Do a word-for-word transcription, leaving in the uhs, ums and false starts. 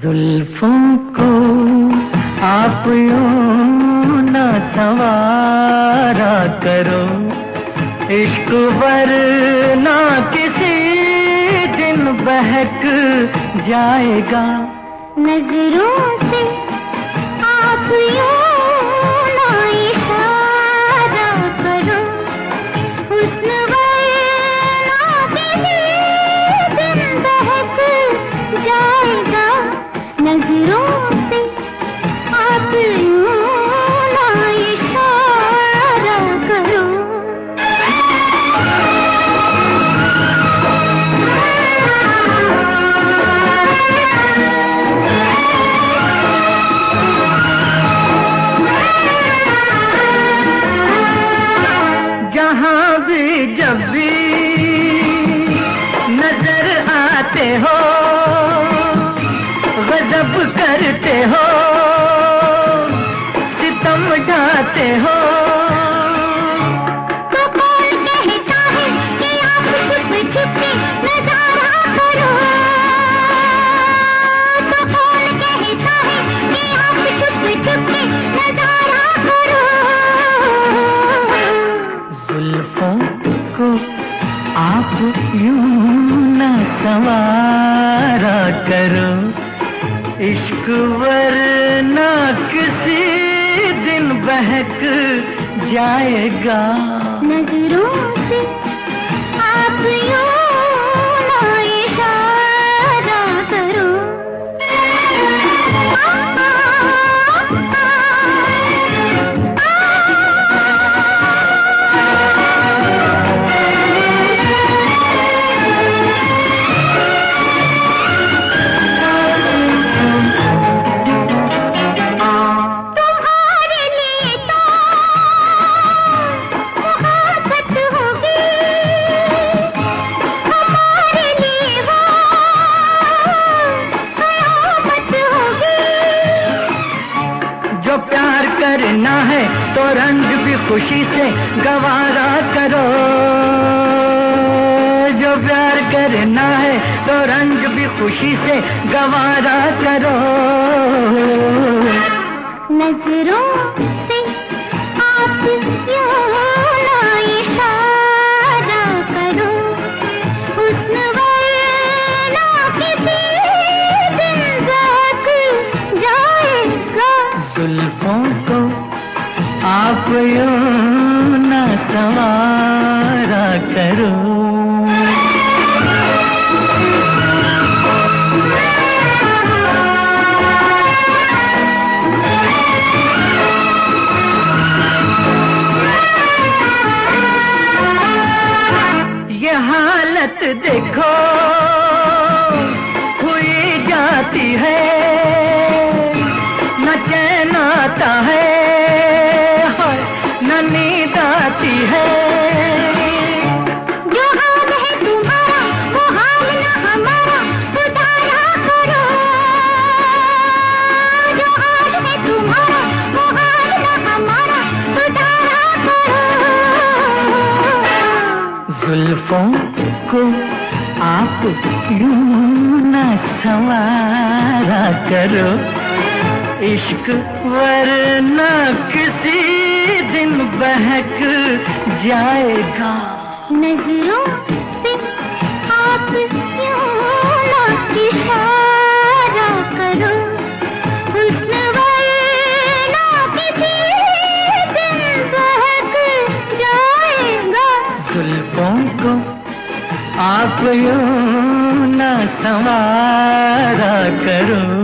जुल्फों को आप यूं न संवारा करो, इश्क वरना किसी दिन बहक जाएगा। नजरों से आप यूं न इशारा करो, हुस्न वरना किसी दिन बहक जाएगा। नजरों से आप यूं न इशारा करो। जहाँ भी जब भी नजर आते हो, गजब करते हो, सितम ढाते हो। तो कौन कहता है कि आप छुप छुप के नजारा करो। तो कौन कहता है कि आप छुप छुप के नजारा करो। जुल्फों को आप यूं न संवारा करो, इश्क वरना किसी दिन बहक जाएगा। नजरों से आप यूं न इशारा करो। जो प्यार करना है तो रंग भी खुशी से गवारा करो। जो प्यार करना है तो रंग भी खुशी से गवारा करो। नजरों से आप यूं न इशारा करो, हुस्न वरना किसी दिन बहक जाएगा। जुल्फों को आप यूं न संवारा करो। ये हालत देखो हुई जाती है, न चैन आता है न नींद आती है। जो हाल है तुम्हारा वो हाल न हमारा, सुधारा करो। जो हाल है तुम्हारा वो हाल न हमारा, सुधारा करो। जुल्फों को आप यूं न संवारा करो, इश्क वरना किसी दिन बहक जाएगा। नजरों से आप यूं न इशारा करो, हुस्न वरना किसी दिन बहक जाएगा। जुल्फों को आप यूं न संवारा करो।